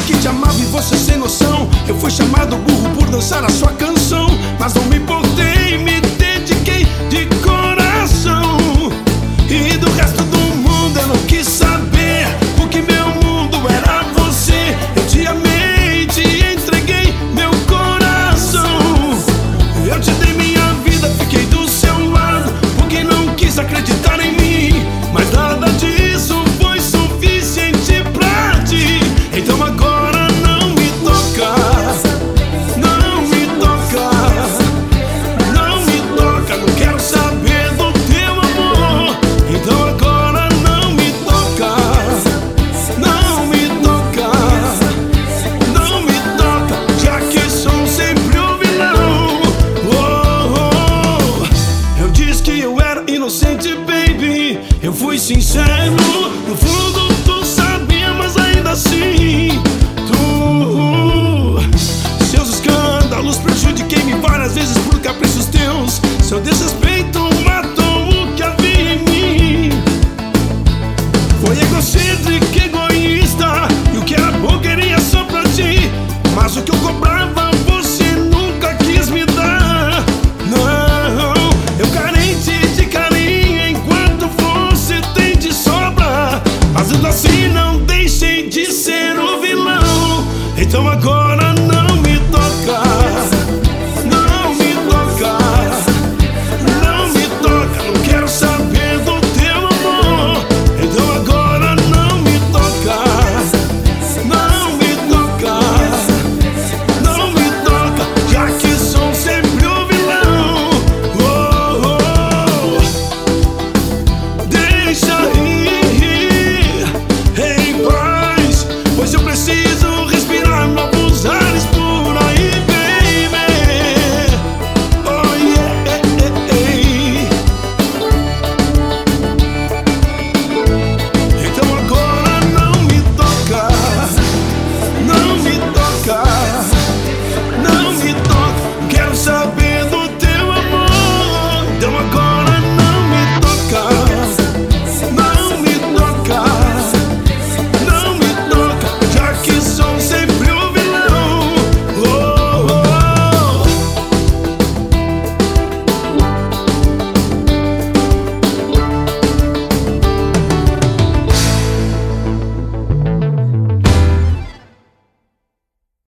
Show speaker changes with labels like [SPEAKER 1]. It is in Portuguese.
[SPEAKER 1] que te amava e você sem noção. Eu fui chamado burro por dançar a sua canção, mas não me importei, me dediquei de coração. E do resto do mundo eu não quis saber, porque meu mundo era você. Eu te amei, te entreguei meu coração. Eu te dei minha vida, fiquei do seu lado, porque não quis acreditar em mim. Mas nada disso foi suficiente pra ti. Então agora não me toca, não me toca, não me toca. Não quero saber do teu amor. Então agora não me toca, não me toca, não me toca, já que sou sempre o vilão. Eu disse que eu era inocente, baby. Eu fui sincero, no fundo tu sabia, mas ainda assim seus escândalos prejudiquei-me várias vezes por caprichos teus. Seu desrespeito matou o que havia em mim. Foi egocêntrico, egoísta, e o que era bom queria só pra ti. Mas o que eu cobrava você nunca quis me dar. Não, eu carente de carinho enquanto você tem de sobra. Mas ainda assim não deixei de ser o vilão. Então agora não me toca, não me toca, não me toca. Não quero saber do teu amor. Então agora não me toca, não me toca, não me toca, já que sou sempre o vilão. Deixa ir em paz, pois eu preciso